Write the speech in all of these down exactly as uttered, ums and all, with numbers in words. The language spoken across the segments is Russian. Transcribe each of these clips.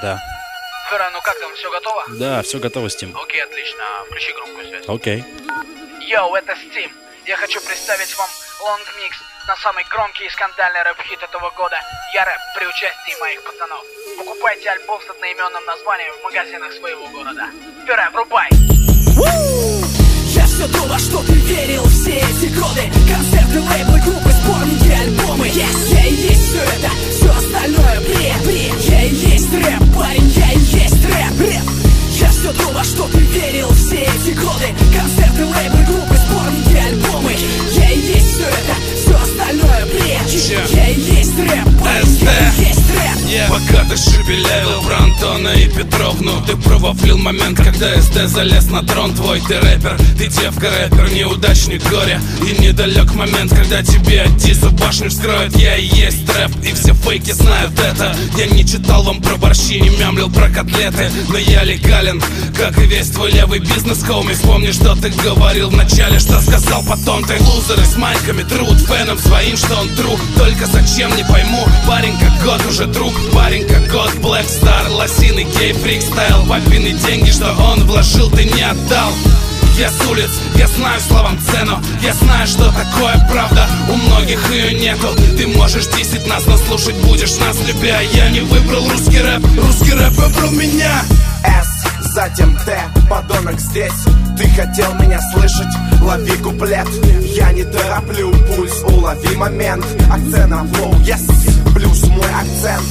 Да. Фера, ну как там, все готово? Да, все готово, Steam. Окей, отлично. Включи громкую связь. Окей. Йоу, это Steam. Я хочу представить вам Long Mix на самый громкий и скандальный рэп-хит этого года. Я рэп при участии моих пацанов. Покупайте альбом с одноименным названием в магазинах своего города. Фера, врубай! Я все то, во что ты верил все эти годы. Концерты, лейблы, группы, сборники, альбомы. Yes. Я и есть все это, все остальное бред, бред. Я и есть рэп, парень, я и есть рэп, рэп. Я все то, во что ты верил все эти годы. Концерты, лейблы, группы, сборники, альбомы. Я и есть все это, все остальное бред. Я и есть рэп, парень, я и есть рэп. Yeah. Пока ты шепелявил про Антона и Петровну, ты провафлил момент, когда СД залез на трон. Твой ты рэпер, ты девка рэпер, неудачник горя. И недалек момент, когда тебе Адису башню вскроют. Я и есть рэп, и все фейки знают это. Я не читал вам про борщи, не мямлил про котлеты, но я легален, как и весь твой левый бизнес, хоуми. Вспомни, что ты говорил вначале, что сказал потом. Ты лузеры с майками труд, фэном своим, что он тру. Только зачем, не пойму, парень как год уже друг. Парень как год, Black Star, лосиный гей, фрикстайл. Папины деньги, что он вложил, ты не отдал. Я с улиц, я знаю словам цену. Я знаю, что такое правда, у многих ее нету. Ты можешь десять нас, но слушать будешь нас, любя. Я не выбрал русский рэп, русский рэп выбрал меня. С, затем Т, подонок здесь. Ты хотел меня слышать, лови куплет. Я не тороплю пульс, улови момент. Акцент на флоу, yes, плюс мой акцент.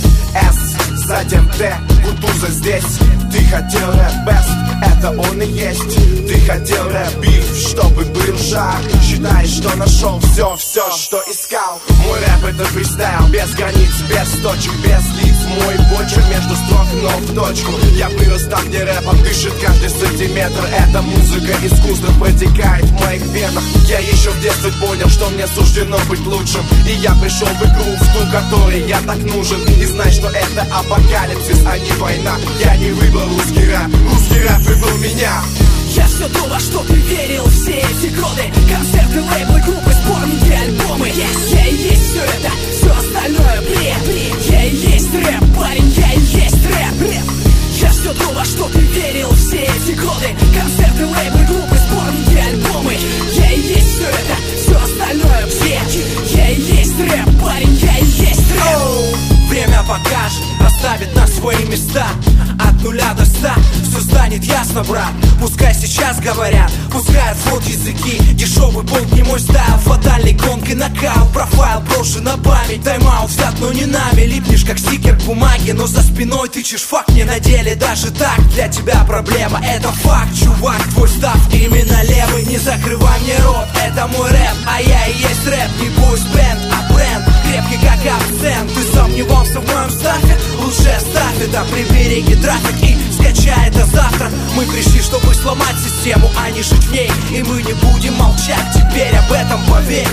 С, затем Т, Кутуза здесь. Ты хотел рэп бест, это он и есть. Ты хотел рэп биф, чтобы был жар. Считаешь, что нашел все, все, что искал. Мой рэп это фристайл, без границ, без точек, без лиц. Мой почерк между строк, но в точку. Я вырос там, где рэпом дышит каждый сантиметр. Эта музыка искусством протекает в моих венах. Я еще в детстве понял, что мне суждено быть лучшим. И я пришел в игру, в ту, которой я так нужен. И знай, что это апокалипсис, а не война. Я не выбрал русский рэп, русский рэп выбрал меня. Я все то, во что ты верил все эти годы. Концерты, лейблы, группы, сборники, альбомы. Yes. Я и есть все это, все остальное бред, бред. Я и есть рэп, парень, я и есть рэп, рэп. Я все то, во что ты верил все эти годы. Концерты, лейблы, группы, сборники, альбомы. Я и есть все это, все остальное бред. Я и есть рэп, парень, я и есть рэп. Oh, время покажет, расставит на свои места. От нуля до ста все станет ясно, брат. Пускай сейчас говорят, пускай отвод языки. Дешевый болт не мой стайл, фатальный гонг и нокаут. Профайл брошен на память, тайм-аут взят, но не нами. Липнешь как стикер к бумаге, но за спиной тычешь факт. Не на деле даже так, для тебя проблема, это факт. Чувак, твой став именно левый, не закрывай мне рот. Это мой рэп, а я и есть рэп. Не бойс бенд, а бренд крепкий как абсент. Ты сомневался в моем стафе? Лучше оставь это, прибереги трафик и скачай это завтра. Мы пришли, чтобы сломать систему, а не жить в ней. И мы не будем молчать, теперь об этом поверь.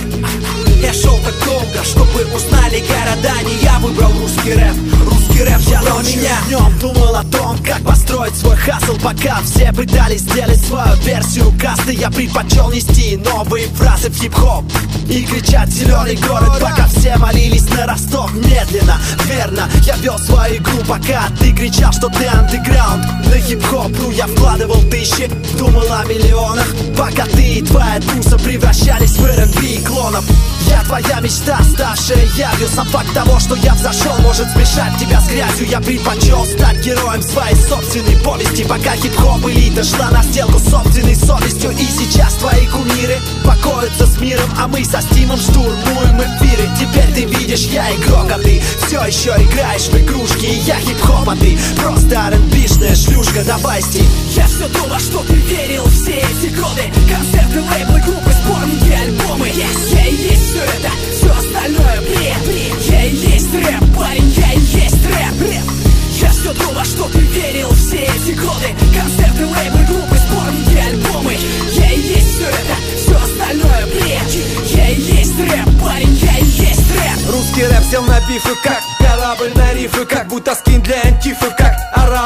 Я шел так долго, чтобы узнали города. Не я выбрал русский рэп, русский рэп выбрал меня. Днем думал о том, как построить свой хасл. Пока все пытались сделать свою версию касты, я предпочел нести новые фразы в хип-хоп и кричать «Зеленый город», пока все молились на Ростов. Медленно, верно, я вел свою игру, пока ты кричал, что ты андеграунд. На хип-хоп-ру я вкладывал тысячи, думал о миллионах, пока ты и твоя туса превращались в эр энд би и клонов. Я твоя мечта, ставшая явью. Сам факт того, что я взошел, может смешать тебя с грязью. Я предпочел стать героем своей собственной повести, пока хип-хоп элита шла на сделку с собственной совестью. И сейчас твои кумиры покоятся с миром, а мы со Стимом штурмуем эфиры. Теперь ты видишь, я игрок, а ты все еще играешь в игрушки. И я хип-хоп, а ты просто ар энд би-шная шлюшка. Давай, Стим. Я все то, во что ты верил все эти годы. Концерты, лейблы, группы, сборники, альбомы. Yes. Я и есть все это, все остальное бред, бред. Я и есть рэп, парень, я и есть рэп, рэп. Я все то, во что ты верил все эти годы. Концерты, лейблы, группы, сборники, альбомы. Я и есть все это, все остальное бред. Я и есть рэп, парень, я и есть рэп. Русский рэп сел на бифы, как корабль на рифы, как будто скин для антифы, как арабы метят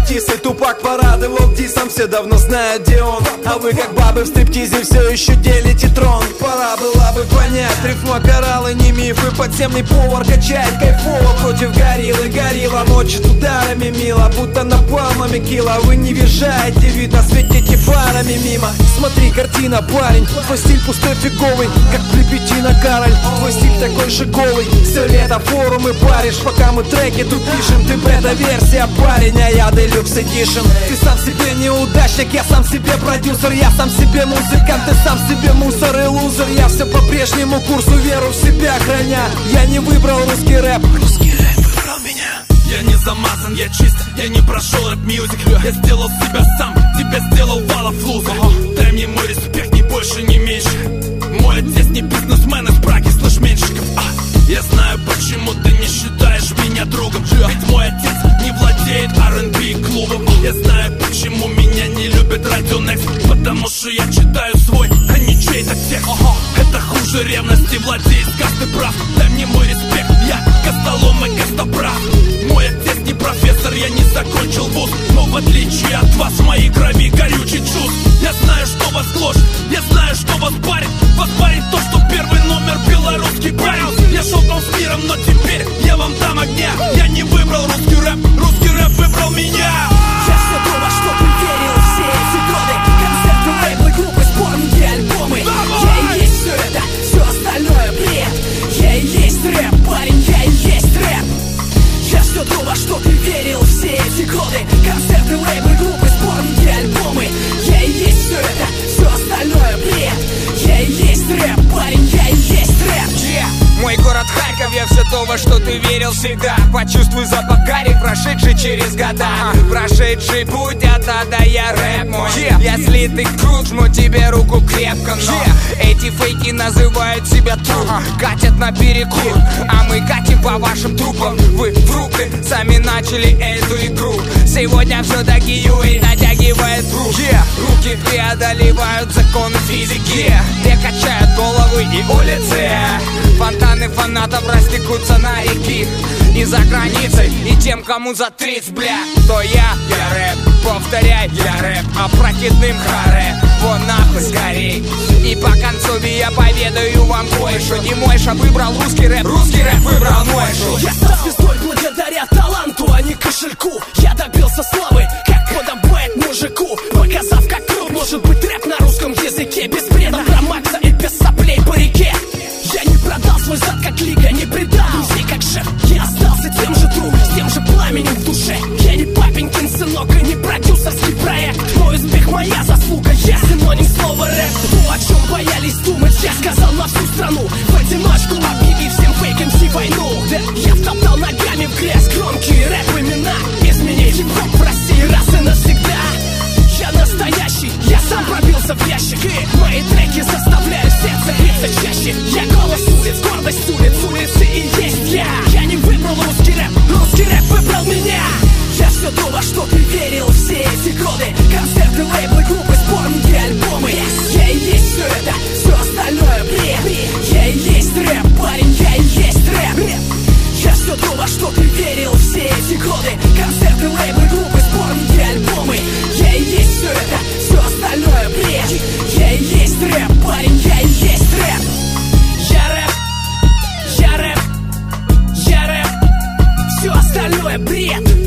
Тисы, Тупак, парады, Волк Дисом, все давно знают, где он. А вы как бабы в стриптизе все еще делите трон. Пора было бы понять, рифма кораллы не мифы. Подземный повар качает кайфово против гориллы. Горилла мочит ударами мило, будто напалмами кило. Вы не въезжаете, видно, светите фарами мимо. Смотри, картина, парень, твой стиль пустой фиговый, как Плепетина, Кароль. Твой стиль такой же голый, все лето форумы паришь, пока мы треки тут пишем. Ты бета-версия, парень, а я делюкс эдишн. Ты сам себе неудачник, я сам себе продюсер. Я сам себе музыкант, ты сам себе мусор и лузер. Я все по прежнему курсу, веру в себя храня. Я не выбрал русский рэп, русский рэп выбрал меня. Я не замазан, я чист, я не прошел рэп-мьюзик. Я сделал себя сам, тебя сделал Вала Флуза. Дай мне мой респект, ни больше, ни меньше. Мой отец не бизнесмен из Праги, слышь, меньшиков. а, Я знаю, почему ты не считаешь меня другом. Ведь мой отец не владеет ар энд би клубом. Я знаю, почему меня не любит Радио Некст. Потому что я читаю свой, а не чей-то текст. Это хуже ревности, владеет каждый прав. Дай мне мой респект, я Костолом и Костоправ. Мой отец не профессор, я не закончил вуз. Но в отличие от вас, в моей крови горючий джуз. Я знаю, что вас гложет, я знаю, что вас парит. Вас парит то, что первый номер белорусский парень. Я шел там с миром, но теперь я вам дам огня. Я не выбрал русский рэп, русский рэп выбрал меня. Я все то, во что ты верил все эти годы. Концерты, лейблы, группы, сборники, альбомы. Я и есть все это, все остальное бред. Я и есть рэп, парень, я и есть рэп. Я все то, во что ты верил все эти годы. Концерты, лейблы, группы, сборники, альбомы. Я и есть все это, все остальное бред. Я и есть рэп, парень, я и есть рэп. Yeah. Мой город Харьков, я все то, во что ты верил всегда. Почувствуй запах гари, прошедший через года. Прошедший путь, а тогда я рэп мой. yeah. Если ты крут, жму тебе руку крепко, но yeah. Эти фейки называют себя труп, uh-huh. Катят на перекур, а мы катим по вашим трупам. Вы фрукты, сами начали эту игру. Сегодня все-таки Юэй натягивает руки. yeah. Руки преодолевают законы физики, yeah. Те качают головы и улицы. Фонтаны фанатов растекутся на реки. И за границей, и тем, кому за тридцать, бля. То я, я рэп, повторяй, я рэп. А прокидным харе, вон нахуй скорей. И по концове я поведаю вам кое-что. Не Мойша выбрал русский рэп, русский рэп выбрал Мойшу. Я стал звездой благодаря таланту, а не кошельку. Я добился славы, как подобает мужику, показав, как крут может быть рэп на русском языке. Без бреда про Макса и без соплей по реке. Я не продал свой зад, как лига, не предал друзей, как шеф. Я остался тем же тру, с тем же пламенем в душе. Я не папенькин сынок и не продюсерский проект. Мой успех моя заслуга, я синоним слова рэп. То, о чем боялись думать, я сказал на всю страну. В одиночку объявив всем фейк эм си войну. Да, я втоптал ногами в грязь громкие рэп-имена. Изменить хип-хоп в России раз и навсегда. Я настоящий, я сам пробился в ящик. И мои треки заставляют сердце биться чаще. Я голос улиц, гордость улиц, улицы и есть я. Я не выбрал русский рэп, русский рэп выбрал меня. Я все то, во что ты верил все эти годы. Концерты, лейблы, группы, сборники, альбомы. Я и есть все это, все остальное бред. Я и есть рэп, парень, я и есть рэп. Я все то, во что ты верил все эти годы. Концерты, лейблы, группы, сборники, альбомы. Я и есть все это, все остальное бред. Я и есть рэп, парень, я и есть рэп. Я рэп, я рэп, я рэп. Все остальное бред.